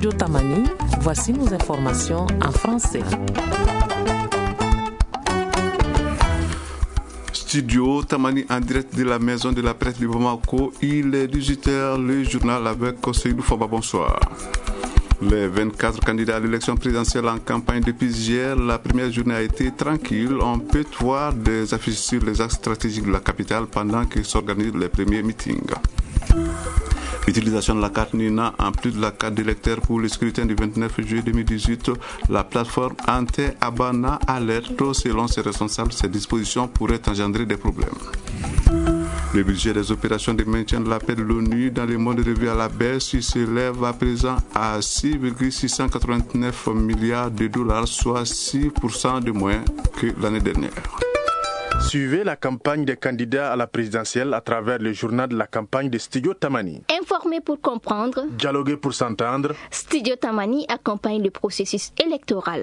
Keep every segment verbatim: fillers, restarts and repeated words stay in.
Studio Tamani, voici nos informations en français. Studio Tamani en direct de la maison de la presse de Bamako. Il est dix-huit heures, le journal avec Seydou Faba. Bonsoir. Les vingt-quatre candidats à l'élection présidentielle en campagne depuis hier, la première journée a été tranquille. On peut voir des affiches sur les axes stratégiques de la capitale pendant que s'organisent les premiers meetings. L'utilisation de la carte Nina en plus de la carte d'électeur pour le scrutin du vingt-neuf juillet deux mille dix-huit, la plateforme Ante Abana alerte. Selon ses responsables, ces dispositions pourraient engendrer des problèmes. Le budget des opérations de maintien de la paix de l'ONU dans le monde revu à la baisse, il s'élève à présent à six virgule six cent quatre-vingt-neuf milliards de dollars, soit six pour cent de moins que l'année dernière. Suivez la campagne des candidats à la présidentielle à travers le journal de la campagne de Studio Tamani. Informer pour comprendre, dialoguer pour s'entendre. Studio Tamani accompagne le processus électoral.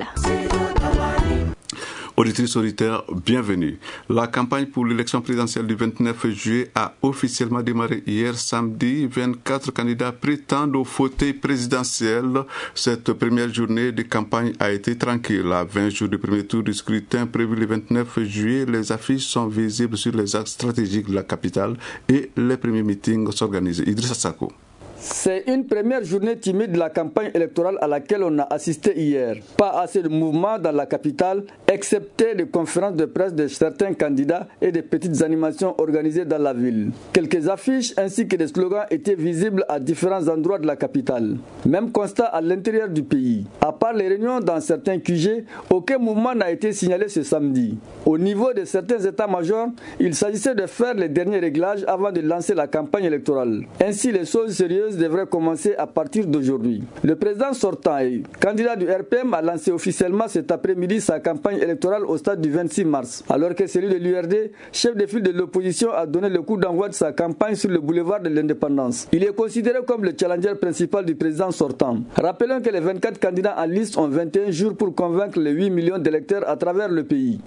Auditrices, auditeurs, bienvenue. La campagne pour l'élection présidentielle du vingt-neuf juillet a officiellement démarré hier samedi. vingt-quatre candidats prétendent au fauteuil présidentiel. Cette première journée de campagne a été tranquille. À vingt jours du premier tour du scrutin prévu le vingt-neuf juillet, les affiches sont visibles sur les axes stratégiques de la capitale et les premiers meetings s'organisent. Idrissa Sako. C'est une première journée timide de la campagne électorale à laquelle on a assisté hier. Pas assez de mouvements dans la capitale, excepté des conférences de presse de certains candidats et des petites animations organisées dans la ville. Quelques affiches ainsi que des slogans étaient visibles à différents endroits de la capitale. Même constat à l'intérieur du pays. À part les réunions dans certains Q G, aucun mouvement n'a été signalé ce samedi. Au niveau de certains états-majors, il s'agissait de faire les derniers réglages avant de lancer la campagne électorale. Ainsi, les choses sérieuses devrait commencer à partir d'aujourd'hui. Le président sortant et candidat du R P M a lancé officiellement cet après-midi sa campagne électorale au stade du vingt-six mars, alors que celui de l'U R D, chef de file de l'opposition, a donné le coup d'envoi de sa campagne sur le boulevard de l'Indépendance. Il est considéré comme le challenger principal du président sortant. Rappelons que les vingt-quatre candidats en liste ont vingt et un jours pour convaincre les huit millions d'électeurs à travers le pays.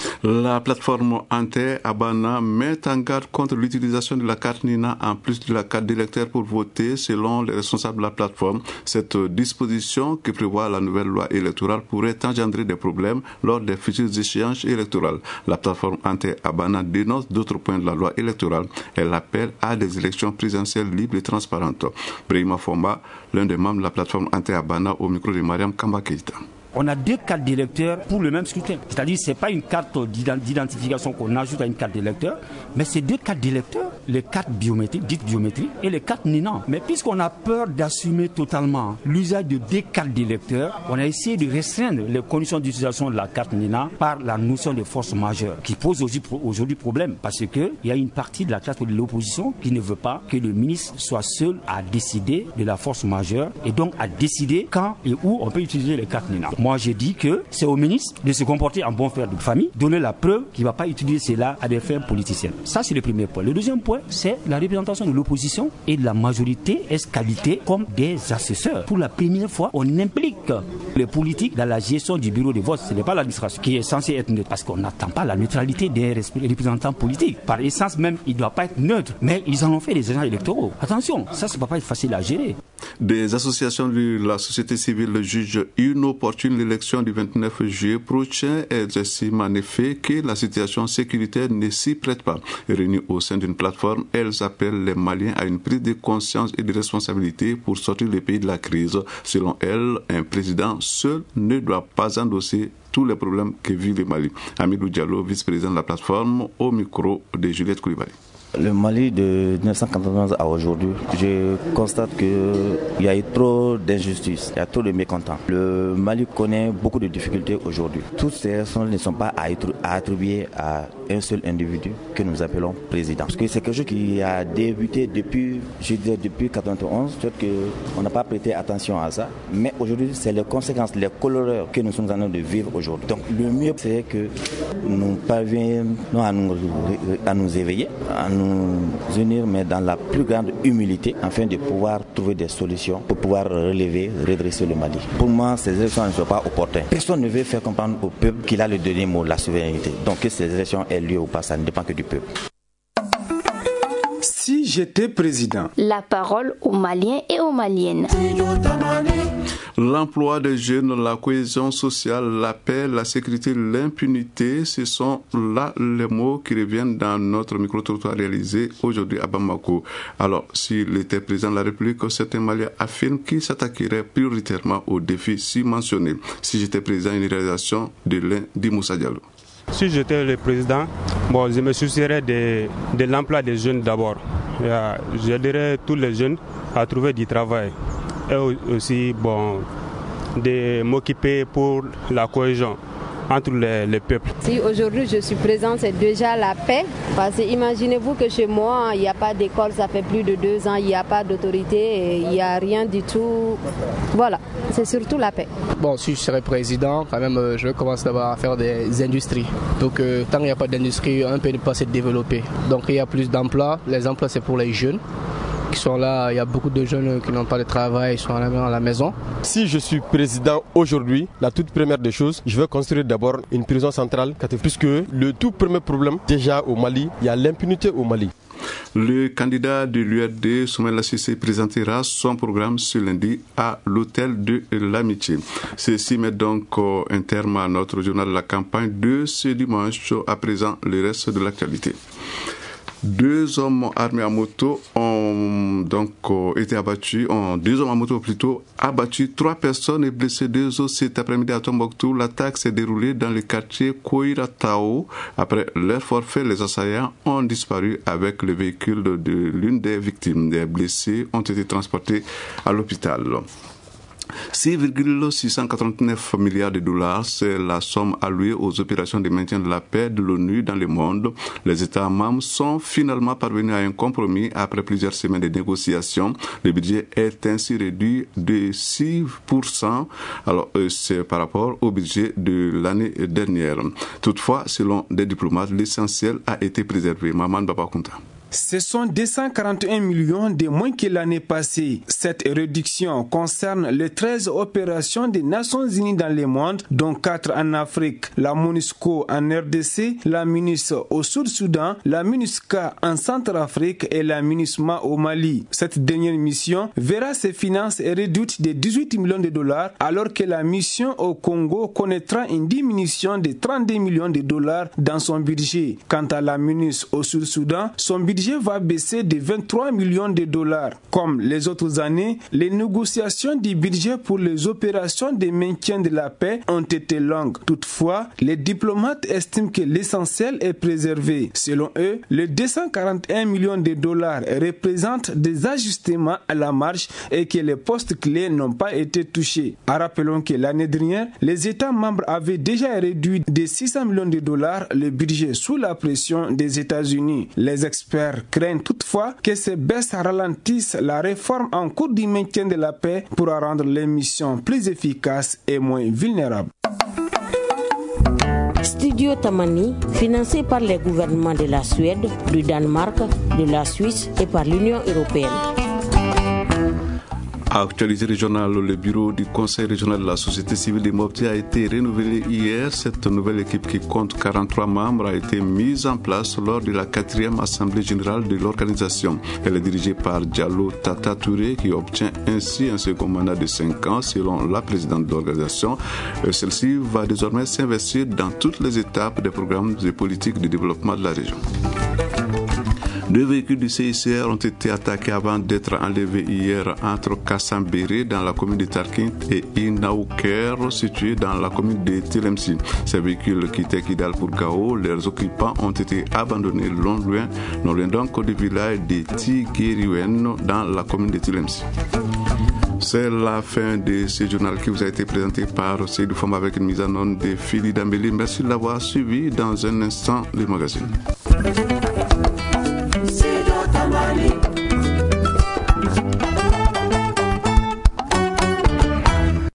La plateforme Ante Abana met en garde contre l'utilisation de la carte Nina en plus de la carte d'électeur pour voter. Selon les responsables de la plateforme, cette disposition qui prévoit la nouvelle loi électorale pourrait engendrer des problèmes lors des futurs échéances électorales. La plateforme Ante Abana dénonce d'autres points de la loi électorale. Elle appelle à des élections présidentielles libres et transparentes. Brahima Fomba, l'un des membres de la plateforme Ante Abana, au micro de Mariam Kamba Keita. On a deux cartes d'électeurs pour le même scrutin. C'est-à-dire que ce n'est pas une carte d'identification qu'on ajoute à une carte d'électeur, mais c'est deux cartes d'électeurs, les cartes biométriques, dites biométriques, et les cartes Nina. Mais puisqu'on a peur d'assumer totalement l'usage de deux cartes d'électeurs, on a essayé de restreindre les conditions d'utilisation de la carte Nina par la notion de force majeure, qui pose aujourd'hui problème, parce qu'il y a une partie de la classe de l'opposition qui ne veut pas que le ministre soit seul à décider de la force majeure, et donc à décider quand et où on peut utiliser les cartes Nina. Moi, j'ai dit que c'est au ministre de se comporter en bon frère de famille, donner la preuve qu'il ne va pas utiliser cela à des fins politiciennes. Ça, c'est le premier point. Le deuxième point, c'est la représentation de l'opposition et de la majorité escalité comme des assesseurs. Pour la première fois, on implique les politiques dans la gestion du bureau de vote. Ce n'est pas l'administration qui est censée être neutre, parce qu'on n'attend pas la neutralité des représentants politiques. Par essence même, il ne doit pas être neutre. Mais ils en ont fait des agents électoraux. Attention, ça, ça ne va pas être facile à gérer. Des associations de la société civile jugent inopportune l'élection du vingt-neuf juillet prochain. Elles estiment en effet que la situation sécuritaire ne s'y prête pas. Réunies au sein d'une plateforme, elles appellent les Maliens à une prise de conscience et de responsabilité pour sortir le pays de la crise. Selon elles, un président seul ne doit pas endosser tous les problèmes que vit le Mali. Amidou Diallo, vice-président de la plateforme, au micro de Juliette Koulibaly. Le Mali de dix-neuf cent quatre-vingt-onze à aujourd'hui, je constate qu'il y a eu trop d'injustices, il y a trop de mécontents. Le Mali connaît beaucoup de difficultés aujourd'hui. Toutes ces raisons ne sont pas à attribuer à un seul individu que nous appelons président. Parce que c'est quelque chose qui a débuté depuis, je dirais, depuis quatre-vingt-onze, peut-être qu'on n'a pas prêté attention à ça. Mais aujourd'hui, c'est les conséquences, les coloreurs que nous sommes en train de vivre aujourd'hui. Donc le mieux, c'est que nous parvenions à nous, à nous éveiller, à nous unir, mais dans la plus grande humilité, afin de pouvoir trouver des solutions pour pouvoir relever, redresser le Mali. Pour moi, ces élections ne sont pas opportunes. Personne ne veut faire comprendre au peuple qu'il a le dernier mot, la souveraineté. Donc que ces élections aient lieu ou pas, ça ne dépend que du peuple. Si j'étais président. La parole aux Maliens et aux Maliennes. L'emploi des jeunes, la cohésion sociale, la paix, la sécurité, l'impunité, ce sont là les mots qui reviennent dans notre micro-trottoir réalisé aujourd'hui à Bamako. Alors, s'il était président de la République, certains Maliens affirment qu'il s'attaquerait prioritairement aux défis si mentionnés. Si j'étais président, une réalisation de l'un dit Moussa Diallo. Si j'étais le président, bon, je me soucierais de, de l'emploi des jeunes d'abord. J'aiderais tous les jeunes à trouver du travail. Et aussi, bon, de m'occuper pour la cohésion entre les, les peuples. Si aujourd'hui je suis présent, c'est déjà la paix. Parce que imaginez-vous que chez moi, il n'y a pas d'école, ça fait plus de deux ans, il n'y a pas d'autorité, il n'y a rien du tout. Voilà, c'est surtout la paix. Bon, si je serais président, quand même, je vais commencer d'abord à faire des industries. Donc, euh, tant qu'il n'y a pas d'industrie, un peut ne pas se développer. Donc, il y a plus d'emplois. Les emplois, c'est pour les jeunes qui sont là. Il y a beaucoup de jeunes qui n'ont pas de travail, ils sont à la maison. Si je suis président aujourd'hui, la toute première des choses, je vais construire d'abord une prison centrale, puisque le tout premier problème, déjà au Mali, il y a l'impunité au Mali. Le candidat de l'U R D, Soumaïla Cissé, présentera son programme ce lundi à l'hôtel de l'Amitié. Ceci met donc un terme à notre journal de la campagne de ce dimanche. À présent, le reste de l'actualité. Deux hommes armés à moto ont donc été abattus, ont, deux hommes à moto plutôt abattu trois personnes et blessé deux autres cet après-midi à Tombouctou. L'attaque s'est déroulée dans le quartier Koiratao. Après leur forfait, les assaillants ont disparu avec le véhicule de, de l'une des victimes. Les blessés ont été transportés à l'hôpital. six virgule six cent quatre-vingt-neuf milliards de dollars, c'est la somme allouée aux opérations de maintien de la paix de l'ONU dans le monde. Les États membres sont finalement parvenus à un compromis après plusieurs semaines de négociations. Le budget est ainsi réduit de six pour cent. Alors, c'est par rapport au budget de l'année dernière. Toutefois, selon des diplomates, l'essentiel a été préservé. Maman Babakunta. Ce sont deux cent quarante et un millions de moins que l'année passée. Cette réduction concerne les treize opérations des Nations Unies dans le monde, dont quatre en Afrique, la MONUSCO en R D C, la MINUS au Sud-Soudan, la MINUSCA en Centrafrique et la MINUSMA au Mali. Cette dernière mission verra ses finances réduites de dix-huit millions de dollars, alors que la mission au Congo connaîtra une diminution de trente-deux millions de dollars dans son budget. Quant à la MINUS au Sud-Soudan, son budget va baisser de vingt-trois millions de dollars. Comme les autres années, les négociations du budget pour les opérations de maintien de la paix ont été longues. Toutefois, les diplomates estiment que l'essentiel est préservé. Selon eux, les deux cent quarante et un millions de dollars représentent des ajustements à la marge et que les postes clés n'ont pas été touchés. Rappelons que l'année dernière, les États membres avaient déjà réduit de six cents millions de dollars le budget sous la pression des États-Unis. Les experts craignent toutefois que ces baisses ralentissent la réforme en cours du maintien de la paix pour rendre les missions plus efficaces et moins vulnérables. Studio Tamani, financé par les gouvernements de la Suède, du Danemark, de la Suisse et par l'Union européenne. Actualité régionale, le bureau du Conseil régional de la société civile de Mopti a été renouvelé hier. Cette nouvelle équipe qui compte quarante-trois membres a été mise en place lors de la quatrième assemblée générale de l'organisation. Elle est dirigée par Diallo Tata Touré qui obtient ainsi un second mandat de cinq ans selon la présidente de l'organisation. Celle-ci va désormais s'investir dans toutes les étapes des programmes et politiques de développement de la région. Deux véhicules du C I C R ont été attaqués avant d'être enlevés hier entre Kassambéré dans la commune de Tarkint et Inaouker situé dans la commune de Tilemsi. Ces véhicules quittaient Kidal pour Gao. Leurs occupants ont été abandonnés non loin, non loin donc du village de Tigeriwen dans la commune de Tilemsi. C'est la fin de ce journal qui vous a été présenté par Seydou Famba avec une mise en onde de Philly Dambélé. Merci de l'avoir suivi. Dans un instant, le magazine. Tamani.